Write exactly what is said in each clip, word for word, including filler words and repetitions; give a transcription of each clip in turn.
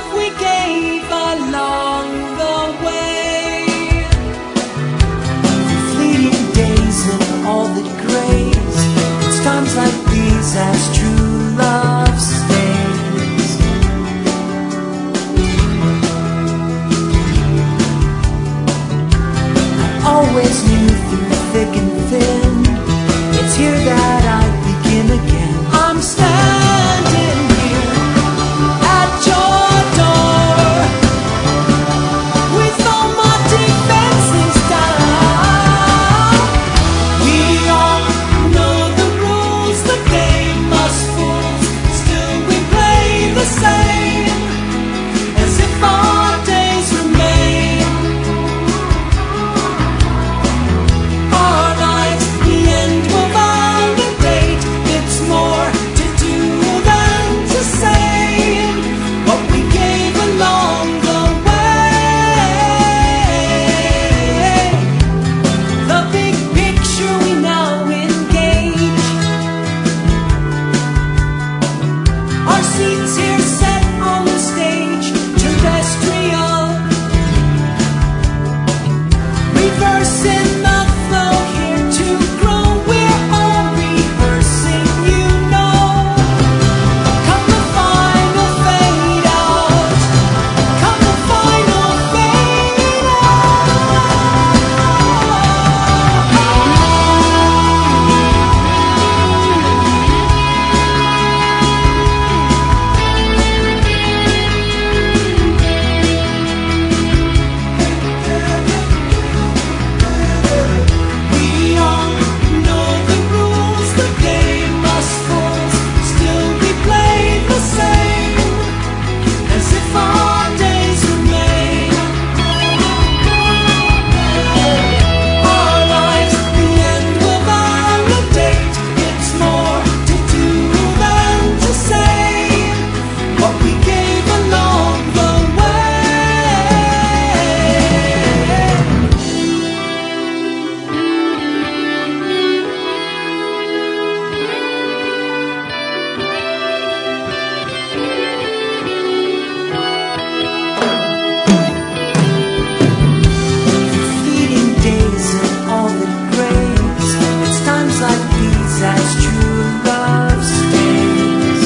love we gave along the way. Fleeting days and all that grays, it's times like these as true love stays. I always knew through thick and thin, it's here that I begin again. I'm standing here at your door with all my defenses down. We all know the rules, the game, us fools, still we play the same, as if our days remain. Our lives, the end will validate. It's more to do than to say what we gave along the way. The big picture we now engage. Our seats here set on the stage, terrestrial, reversing the flow, here to grow. We're all rehearsing, you know. Come the final fade out, come the final fade We all know the rules, the game, us fools, still we play the same, as if our days remain. Our lives, the end will validate. It's more to do than to say what we gave along the way. Fleeting days and all that grays, it's times like these as true love stays.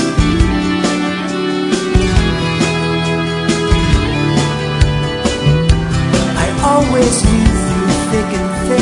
I always knew through thick and thin,